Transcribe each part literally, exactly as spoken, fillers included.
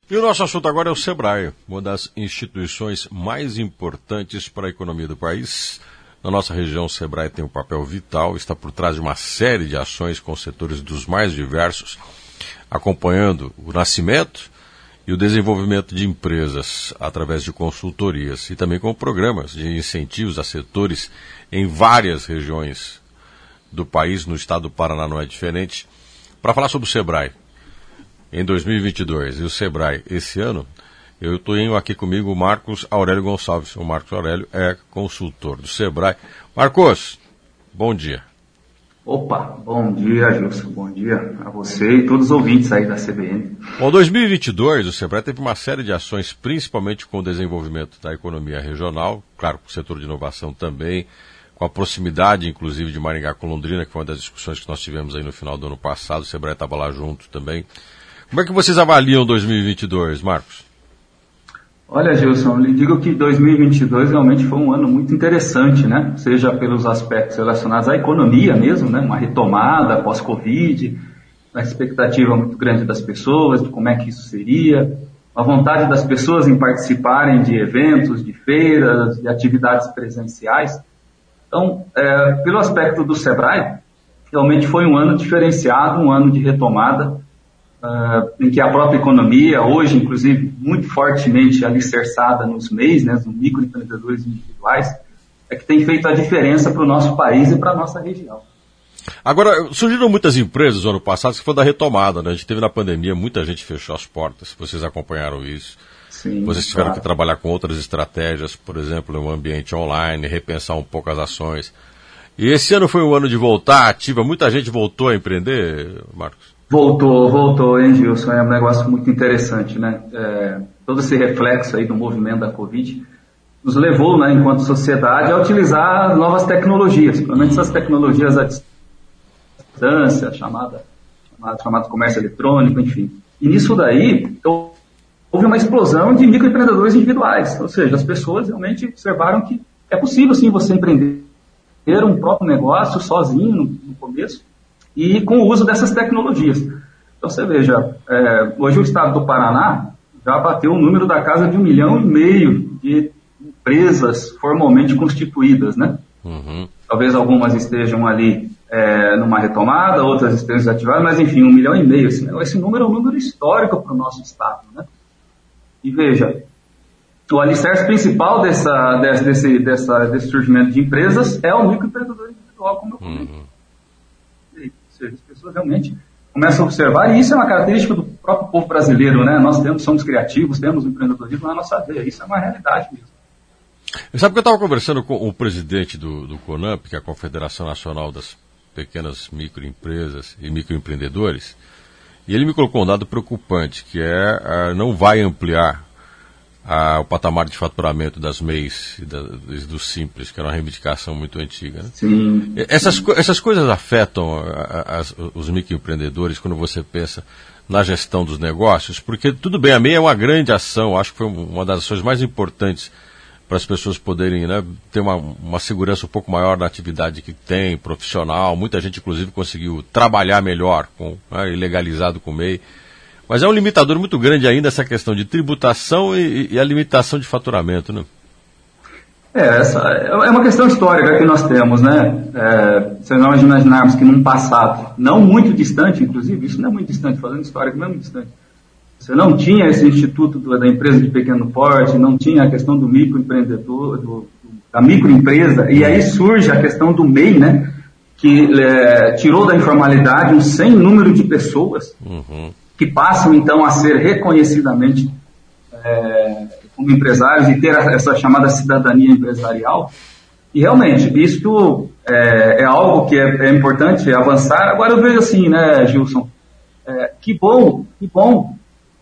E o nosso assunto agora é o Sebrae, uma das instituições mais importantes para a economia do país. Na nossa região, o Sebrae tem um papel vital, está por trás de uma série de ações com setores dos mais diversos, acompanhando o nascimento e o desenvolvimento de empresas através de consultorias e também com programas de incentivos a setores em várias regiões do país. No estado do Paraná não é diferente. Para falar sobre o Sebrae em dois mil e vinte e dois e o Sebrae esse ano, eu tenho aqui comigo o Marcos Aurélio Gonçalves. O Marcos Aurélio é consultor do Sebrae. Marcos, bom dia. Opa, bom dia, Gilson. Bom dia a você e todos os ouvintes aí da C B N. Bom, em dois mil e vinte e dois, o Sebrae teve uma série de ações, principalmente com o desenvolvimento da economia regional, claro, com o setor de inovação também, com a proximidade, inclusive, de Maringá com Londrina, que foi uma das discussões que nós tivemos aí no final do ano passado. O Sebrae estava lá junto também. Como é que vocês avaliam dois mil e vinte e dois, Marcos? Olha, Gilson, lhe digo que dois mil e vinte e dois realmente foi um ano muito interessante, né? Seja pelos aspectos relacionados à economia mesmo, né? Uma retomada pós-Covid, uma expectativa muito grande das pessoas, de como é que isso seria, a vontade das pessoas em participarem de eventos, de feiras, de atividades presenciais. Então, é, pelo aspecto do Sebrae, realmente foi um ano diferenciado, um ano de retomada, Uh, em que a própria economia, hoje, inclusive, muito fortemente alicerçada nos M E Is, né, nos microempreendedores individuais, é que tem feito a diferença para o nosso país e para a nossa região. Agora, surgiram muitas empresas no ano passado que foi da retomada, né? A gente teve na pandemia, muita gente fechou as portas, vocês acompanharam isso. Sim, vocês tiveram claro. que trabalhar com outras estratégias, por exemplo, no ambiente online, repensar um pouco as ações. E esse ano foi um ano de voltar ativa, muita gente voltou a empreender, Marcos? Voltou, voltou, hein, Gilson? É um negócio muito interessante, né? É, todo esse reflexo aí do movimento da Covid nos levou, né, enquanto sociedade, a utilizar novas tecnologias, principalmente essas tecnologias à distância, chamada, chamada, chamado comércio eletrônico, enfim. E nisso daí, houve uma explosão de microempreendedores individuais, ou seja, as pessoas realmente observaram que é possível, sim, você empreender um próprio negócio sozinho no, no começo, e com o uso dessas tecnologias. Então você veja, é, hoje o estado do Paraná já bateu o número da casa de um milhão e meio de empresas formalmente constituídas, né? Uhum. Talvez algumas estejam ali é, numa retomada, outras estejam desativadas, mas enfim, um milhão e meio. Esse, esse número é um número histórico para o nosso estado, né? E veja, o alicerce principal dessa, desse, desse, dessa, desse surgimento de empresas é o microempreendedor individual, como eu comentei. Uhum. Ou seja, as pessoas realmente começam a observar, e isso é uma característica do próprio povo brasileiro, né? Nós temos, somos criativos, temos empreendedorismo na nossa veia, isso é uma realidade mesmo. Sabe que eu estava conversando com o presidente do, do CONAMP, que é a Confederação Nacional das Pequenas Microempresas e Microempreendedores, e ele me colocou um dado preocupante, que é, não vai ampliar A, o patamar de faturamento das M E Is e da, do Simples, que era uma reivindicação muito antiga. Né? Sim. Essas, essas coisas afetam a, a, os microempreendedores quando você pensa na gestão dos negócios, porque tudo bem, a M E I é uma grande ação, acho que foi uma das ações mais importantes para as pessoas poderem, né, ter uma, uma segurança um pouco maior na atividade que tem, profissional, muita gente inclusive conseguiu trabalhar melhor, com, né, legalizado com o M E I. Mas é um limitador muito grande ainda essa questão de tributação e, e a limitação de faturamento, né? É, essa é uma questão histórica que nós temos, né? É, se nós imaginarmos que num passado, não muito distante, inclusive, isso não é muito distante, falando histórico, não é muito distante, você não tinha esse instituto do, da empresa de pequeno porte, não tinha a questão do microempreendedor, do, da microempresa, e aí surge a questão do M E I, né? Que é, tirou da informalidade um sem número de pessoas, uhum. que passam então a ser reconhecidamente é, como empresários e ter essa chamada cidadania empresarial. E realmente, isto é, é algo que é, é importante avançar. Agora eu vejo assim, né, Gilson, é, que bom, que bom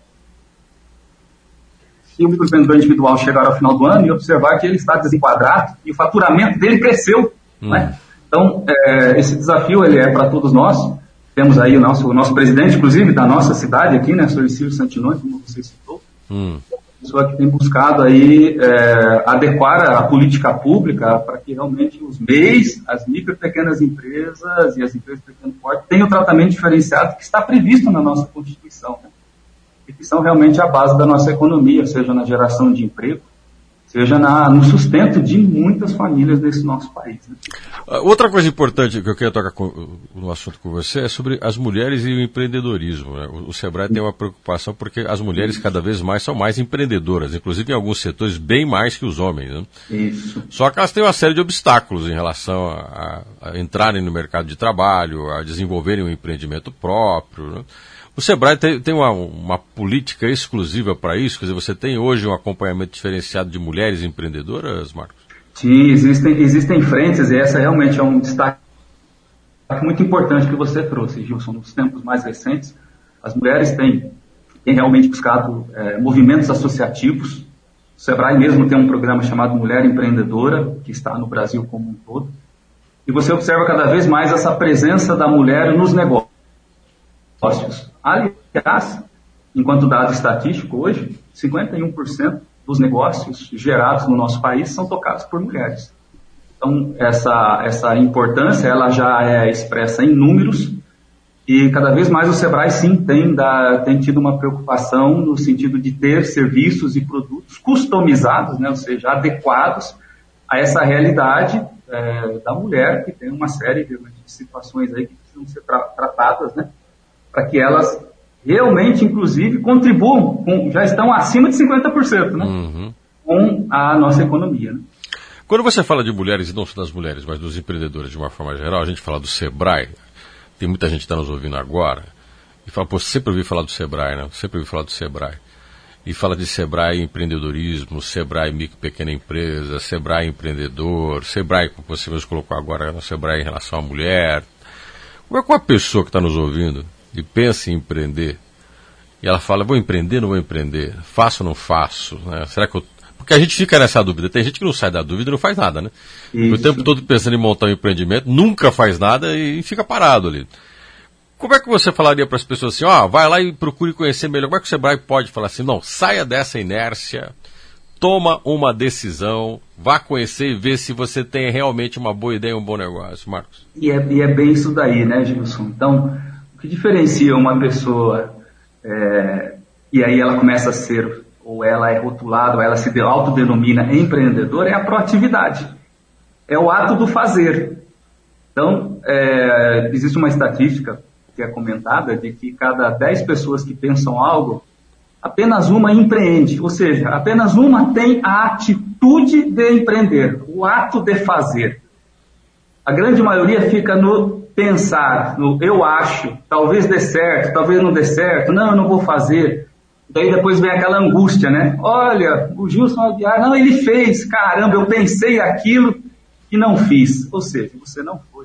se o microempreendedor individual chegar ao final do ano e observar que ele está desenquadrado e o faturamento dele cresceu. Hum. Né? Então, é, esse desafio ele é para todos nós. Temos aí o nosso, o nosso presidente, inclusive, da nossa cidade aqui, né, senhor Silvio Santinoni, como você citou, hum. pessoa que tem buscado aí é, adequar a política pública para que realmente os M E Is, as micro e pequenas empresas e as empresas de pequeno porte tenham o tratamento diferenciado que está previsto na nossa Constituição, né? e que são realmente a base da nossa economia, seja na geração de emprego, seja na, no sustento de muitas famílias desse nosso país. Né? Outra coisa importante que eu queria tocar com, no assunto com você é sobre as mulheres e o empreendedorismo. Né? O, o Sebrae tem uma preocupação porque as mulheres cada vez mais são mais empreendedoras, inclusive em alguns setores bem mais que os homens. Né? Isso. Só que elas têm uma série de obstáculos em relação a, a entrarem no mercado de trabalho, a desenvolverem um empreendimento próprio. Né? O Sebrae tem, tem uma, uma política exclusiva para isso? Quer dizer, você tem hoje um acompanhamento diferenciado de mulheres empreendedoras, Marcos? Sim, existem, existem frentes, e essa realmente é um destaque muito importante que você trouxe, Gilson. Nos tempos mais recentes, as mulheres têm, têm realmente buscado é, movimentos associativos. O Sebrae mesmo tem um programa chamado Mulher Empreendedora, que está no Brasil como um todo. E você observa cada vez mais essa presença da mulher nos negócios. Aliás, enquanto dado estatístico hoje, cinquenta e um por cento dos negócios gerados no nosso país são tocados por mulheres. Então, essa, essa importância ela já é expressa em números e cada vez mais o Sebrae sim tem, da, tem tido uma preocupação no sentido de ter serviços e produtos customizados, né, ou seja, adequados a essa realidade é, da mulher, que tem uma série de, de situações aí que precisam ser tra- tratadas, né, para que elas realmente, inclusive, contribuam, com, já estão acima de cinquenta por cento, né, uhum. com a nossa economia. Né? Quando você fala de mulheres, e não só das mulheres, mas dos empreendedores de uma forma geral, a gente fala do Sebrae, tem muita gente que está nos ouvindo agora, e fala, pô, sempre ouvi falar do Sebrae, né? Sempre ouvi falar do Sebrae. E fala de Sebrae empreendedorismo, Sebrae micro e pequena empresa, Sebrae empreendedor, Sebrae, como você mesmo colocou agora, no Sebrae em relação à mulher. Como é que uma pessoa que está nos ouvindo e pensa em empreender, e ela fala, vou empreender, não vou empreender, faço ou não faço, né? Será que eu... Porque a gente fica nessa dúvida, tem gente que não sai da dúvida e não faz nada, né? Isso. O tempo todo pensando em montar um empreendimento, nunca faz nada e fica parado ali. Como é que você falaria para as pessoas assim, ó, oh, vai lá e procure conhecer melhor, como é que o Sebrae pode falar assim, não, saia dessa inércia, toma uma decisão, vá conhecer e ver se você tem realmente uma boa ideia e um bom negócio, Marcos? E é, e é bem isso daí, né, Gilson? Então, o que diferencia uma pessoa, é, e aí ela começa a ser, ou ela é rotulada, ou ela se autodenomina empreendedora, é a proatividade. É o ato do fazer. Então, é, existe uma estatística que é comentada de que cada dez pessoas que pensam algo, apenas uma empreende. Ou seja, apenas uma tem a atitude de empreender, o ato de fazer. A grande maioria fica no pensar, no eu acho, talvez dê certo, talvez não dê certo, não, eu não vou fazer. Daí depois vem aquela angústia, né? Olha, o Gilson Aguiar, não, ele fez, caramba, eu pensei aquilo e não fiz. Ou seja, você não foi.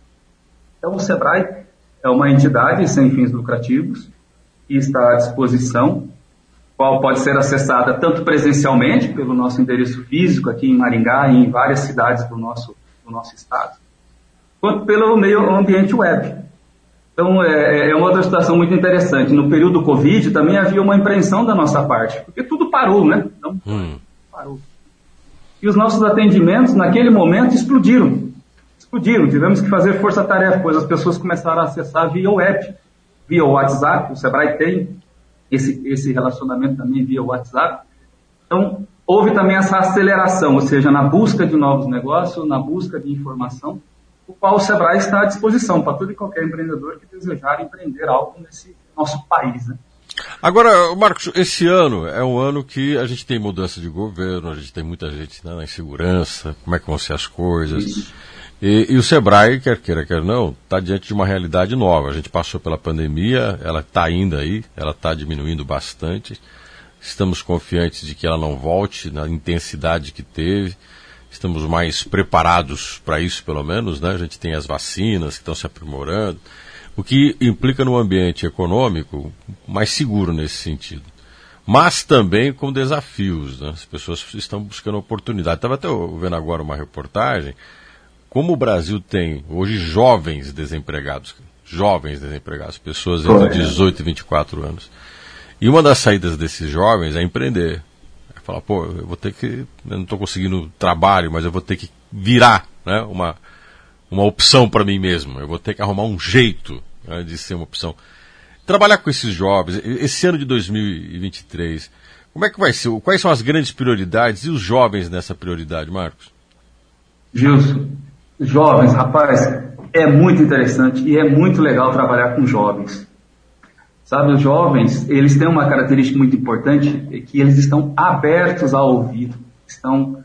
Então o Sebrae é uma entidade sem fins lucrativos que está à disposição, qual pode ser acessada tanto presencialmente, pelo nosso endereço físico aqui em Maringá e em várias cidades do nosso, do nosso estado, quanto pelo meio ambiente web. Então, é, é uma outra situação muito interessante. No período do Covid, também havia uma apreensão da nossa parte, porque tudo parou, né? Então, hum. parou. E os nossos atendimentos, naquele momento, explodiram. Explodiram. Tivemos que fazer força-tarefa, pois as pessoas começaram a acessar via web, via WhatsApp. O Sebrae tem esse, esse relacionamento também via WhatsApp. Então, houve também essa aceleração, ou seja, na busca de novos negócios, na busca de informação, o qual o Sebrae está à disposição para todo e qualquer empreendedor que desejar empreender algo nesse nosso país, né? Agora, Marcos, esse ano é um ano que a gente tem mudança de governo, a gente tem muita gente, né, na insegurança, como é que vão ser as coisas. E, e o Sebrae, quer queira, quer não, está diante de uma realidade nova. A gente passou pela pandemia, ela está ainda aí, ela está diminuindo bastante. Estamos confiantes de que ela não volte na intensidade que teve. Estamos mais preparados para isso, pelo menos, né? A gente tem as vacinas que estão se aprimorando, o que implica num ambiente econômico mais seguro nesse sentido. Mas também com desafios, né? As pessoas estão buscando oportunidade. Estava até vendo agora uma reportagem, como o Brasil tem hoje jovens desempregados, jovens desempregados, pessoas entre dezoito e vinte e quatro anos. E uma das saídas desses jovens é empreender. Falar, pô, eu vou ter que, eu não estou conseguindo trabalho, mas eu vou ter que virar, né, uma, uma opção para mim mesmo. Eu vou ter que arrumar um jeito, né, de ser uma opção. trabalhar com esses jovens, esse ano de dois mil e vinte e três, como é que vai ser? Quais são as grandes prioridades e os jovens nessa prioridade, Marcos? Gilson, jovens, rapaz, é muito interessante e é muito legal trabalhar com jovens. Sabe, os jovens, eles têm uma característica muito importante, é que eles estão abertos ao ouvir, estão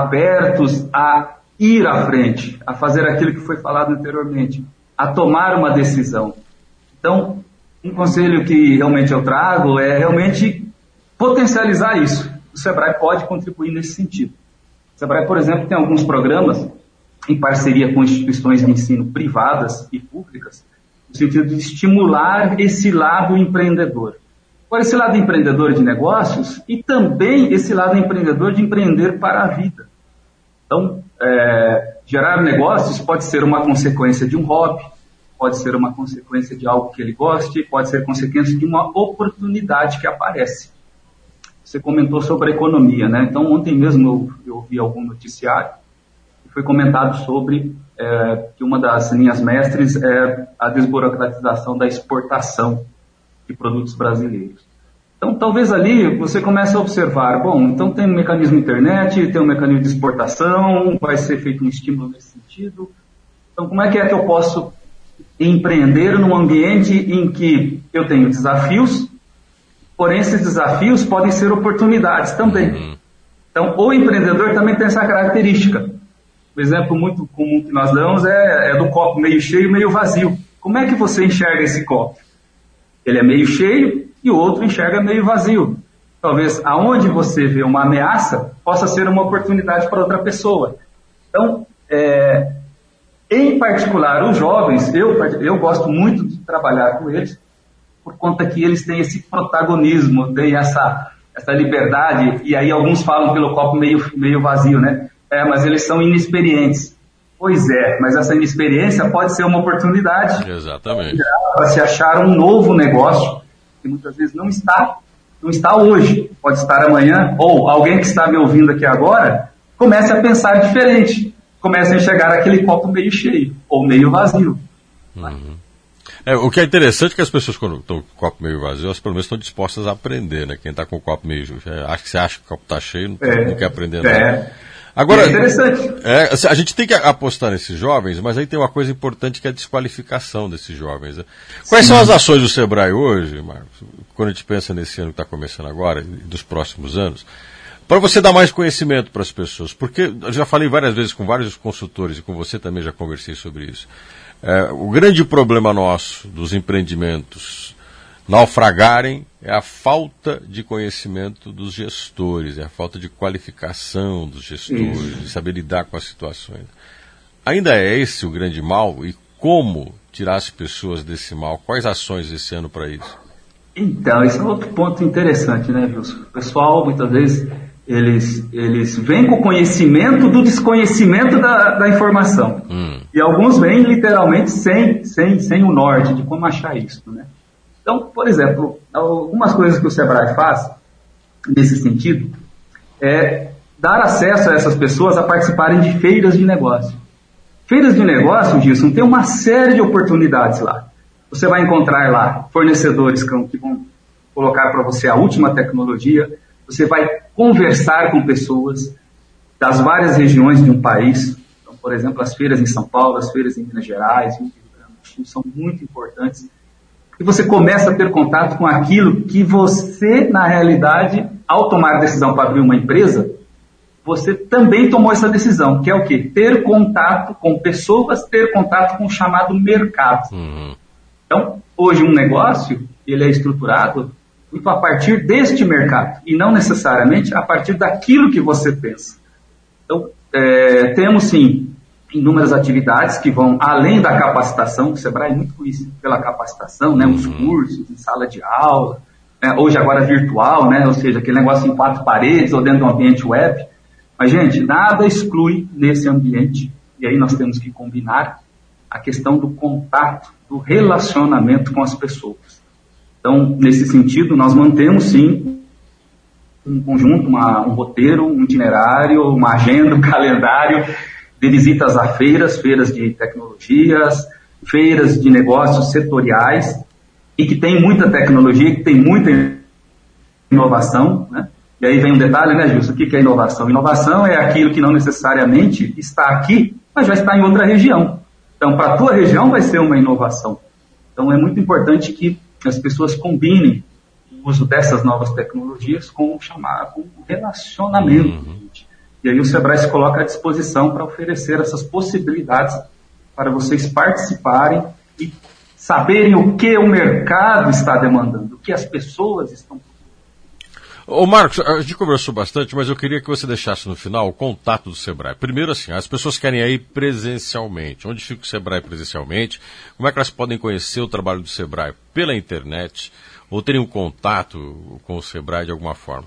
abertos a ir à frente, a fazer aquilo que foi falado anteriormente, a tomar uma decisão. Então, um conselho que realmente eu trago é realmente potencializar isso. O Sebrae pode contribuir nesse sentido. O Sebrae, por exemplo, tem alguns programas em parceria com instituições de ensino privadas e públicas, no sentido de estimular esse lado empreendedor. Agora, esse lado empreendedor de negócios e também esse lado empreendedor de empreender para a vida. Então, é, gerar negócios pode ser uma consequência de um hobby, pode ser uma consequência de algo que ele goste, pode ser consequência de uma oportunidade que aparece. Você comentou sobre a economia, né? Então, ontem mesmo eu, eu vi algum noticiário e foi comentado sobre é, que uma das linhas mestres é a desburocratização da exportação de produtos brasileiros. Então, talvez ali você comece a observar, bom, então tem um mecanismo internet, tem um mecanismo de exportação, vai ser feito um estímulo nesse sentido. Então, como é que é que eu posso empreender num ambiente em que eu tenho desafios, porém esses desafios podem ser oportunidades também. Uhum. Então, o empreendedor também tem essa característica. Um exemplo muito comum que nós damos é, é do copo meio cheio e meio vazio. Como é que você enxerga esse copo? Ele é meio cheio e o outro enxerga meio vazio. Talvez aonde você vê uma ameaça possa ser uma oportunidade para outra pessoa. Então, é, em particular, os jovens, eu, eu gosto muito de trabalhar com eles, por conta que eles têm esse protagonismo, têm essa, essa liberdade, e aí alguns falam pelo copo meio, meio vazio, né? É, mas eles são inexperientes. Pois é, mas essa inexperiência pode ser uma oportunidade. Exatamente. Para se achar um novo negócio, que muitas vezes não está, não está hoje, pode estar amanhã, ou alguém que está me ouvindo aqui agora, comece a pensar diferente, comece a enxergar aquele copo meio cheio, ou meio vazio. Uhum. É, o que é interessante é que as pessoas, quando estão com o copo meio vazio, elas pelo menos estão dispostas a aprender, né? Quem está com o copo meio... É, acho que você acha que o copo está cheio, não, é, não quer aprender nada. É. Agora, é interessante. É, a gente tem que apostar nesses jovens, mas aí tem uma coisa importante que é a desqualificação desses jovens. Né? Quais Sim. são as ações do Sebrae hoje, Marcos, quando a gente pensa nesse ano que está começando agora, e dos próximos anos, para você dar mais conhecimento para as pessoas? Porque eu já falei várias vezes com vários consultores, e com você também já conversei sobre isso. É, o grande problema nosso dos empreendimentos naufragarem é a falta de conhecimento dos gestores, é a falta de qualificação dos gestores, Isso. de saber lidar com as situações. Ainda é esse o grande mal? E como tirar as pessoas desse mal? Quais ações esse ano para isso? Então, esse é outro ponto interessante, né, Wilson? O pessoal, muitas vezes, eles, eles vêm com o conhecimento do desconhecimento da, da informação. Hum. E alguns vêm, literalmente, sem, sem, sem o norte de como achar isso, né? Então, por exemplo, algumas coisas que o Sebrae faz, nesse sentido, é dar acesso a essas pessoas a participarem de feiras de negócio. Feiras de negócio, Gilson, tem uma série de oportunidades lá. Você vai encontrar lá fornecedores que vão colocar para você a última tecnologia, você vai conversar com pessoas das várias regiões de um país. Então, por exemplo, as feiras em São Paulo, as feiras em Minas Gerais, em Rio Grande do Sul, são muito importantes. E você começa a ter contato com aquilo que você, na realidade, ao tomar a decisão para abrir uma empresa, você também tomou essa decisão, que é o quê? Ter contato com pessoas, ter contato com o chamado mercado. Uhum. Então, hoje um negócio, ele é estruturado muito a partir deste mercado, e não necessariamente a partir daquilo que você pensa. Então, é, temos sim inúmeras atividades que vão além da capacitação. O Sebrae é muito conhecido pela capacitação, né, os cursos em sala de aula, né, hoje agora virtual, né, ou seja, aquele negócio em quatro paredes ou dentro de um ambiente web. Mas, gente, nada exclui nesse ambiente, e aí nós temos que combinar a questão do contato, do relacionamento com as pessoas. Então, nesse sentido, nós mantemos sim um conjunto, uma, um roteiro, um itinerário, uma agenda, um calendário de visitas a feiras, feiras de tecnologias, feiras de negócios setoriais, e que tem muita tecnologia, que tem muita inovação, né? E aí vem um detalhe, né, Gilson? O que é inovação? Inovação é aquilo que não necessariamente está aqui, mas já está em outra região. Então, para a tua região vai ser uma inovação. Então, é muito importante que as pessoas combinem o uso dessas novas tecnologias com o chamado com o relacionamento. Uhum. E aí o Sebrae se coloca à disposição para oferecer essas possibilidades para vocês participarem e saberem o que o mercado está demandando, o que as pessoas estão. Ô Marcos, a gente conversou bastante, mas eu queria que você deixasse no final o contato do Sebrae. Primeiro assim, as pessoas querem ir presencialmente. Onde fica o Sebrae presencialmente? Como é que elas podem conhecer o trabalho do Sebrae? Pela internet? Ou terem um contato com o Sebrae de alguma forma?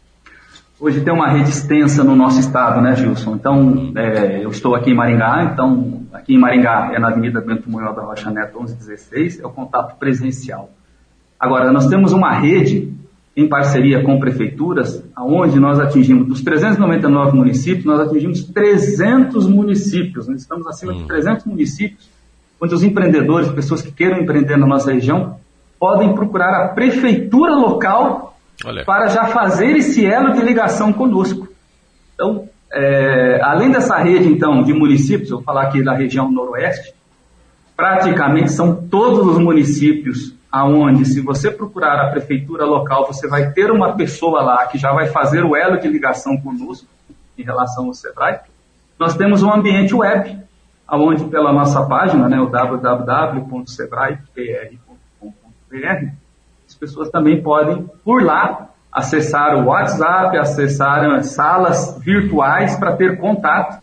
Hoje tem uma rede extensa no nosso estado, né, Gilson? Então, é, eu estou aqui em Maringá, então, aqui em Maringá é na Avenida Bento Munhoz da Rocha Neto onze dezesseis, é o contato presencial. Agora, nós temos uma rede em parceria com prefeituras, onde nós atingimos, dos trezentos e noventa e nove municípios, nós atingimos trezentos municípios, nós estamos acima hum. de trezentos municípios, onde os empreendedores, pessoas que queiram empreender na nossa região, podem procurar a prefeitura local Olha. para já fazer esse elo de ligação conosco. Então, é, além dessa rede, então, de municípios, eu vou falar aqui da região noroeste, praticamente são todos os municípios aonde, se você procurar a prefeitura local, você vai ter uma pessoa lá que já vai fazer o elo de ligação conosco em relação ao Sebrae. Nós temos um ambiente web, aonde pela nossa página, né, o w w w ponto sebrae p r ponto com ponto b r, as pessoas também podem, por lá, acessar o WhatsApp, acessar salas virtuais para ter contato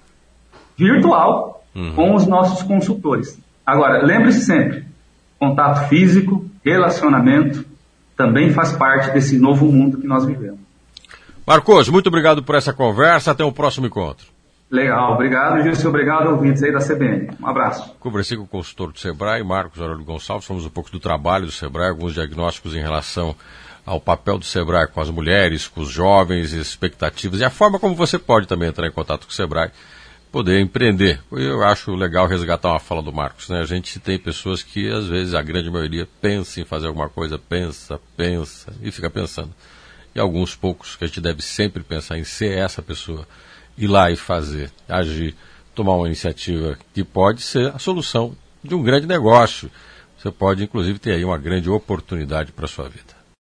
virtual uhum. com os nossos consultores. Agora, lembre-se sempre, contato físico, relacionamento, também faz parte desse novo mundo que nós vivemos. Marcos, muito obrigado por essa conversa. Até o próximo encontro. Legal, obrigado, Gilson. Obrigado, ouvintes aí da C B N. Um abraço. Conversei com o consultor do Sebrae, Marcos Aurélio Gonçalves. Falamos um pouco do trabalho do Sebrae, alguns diagnósticos em relação ao papel do Sebrae com as mulheres, com os jovens, expectativas e a forma como você pode também entrar em contato com o Sebrae, poder empreender. Eu acho legal resgatar uma fala do Marcos, né? A gente tem pessoas que, às vezes, a grande maioria pensa em fazer alguma coisa, pensa, pensa e fica pensando. E alguns poucos que a gente deve sempre pensar em ser essa pessoa, ir lá e fazer, agir, tomar uma iniciativa que pode ser a solução de um grande negócio. Você pode, inclusive, ter aí uma grande oportunidade para a sua vida.